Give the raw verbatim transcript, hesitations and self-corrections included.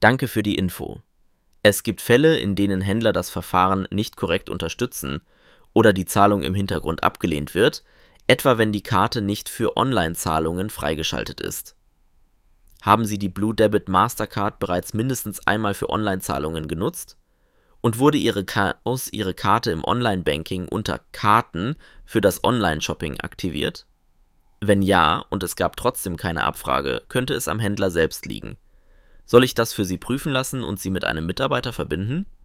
Danke für die Info. Es gibt Fälle, in denen Händler das Verfahren nicht korrekt unterstützen oder die Zahlung im Hintergrund abgelehnt wird, etwa wenn die Karte nicht für Online-Zahlungen freigeschaltet ist. Haben Sie die Blue Debit Mastercard bereits mindestens einmal für Online-Zahlungen genutzt? Und wurde Ihre, Ka- aus Ihre Karte im Online-Banking unter Karten für das Online-Shopping aktiviert? Wenn ja und es gab trotzdem keine Abfrage, könnte es am Händler selbst liegen. Soll ich das für Sie prüfen lassen und Sie mit einem Mitarbeiter verbinden?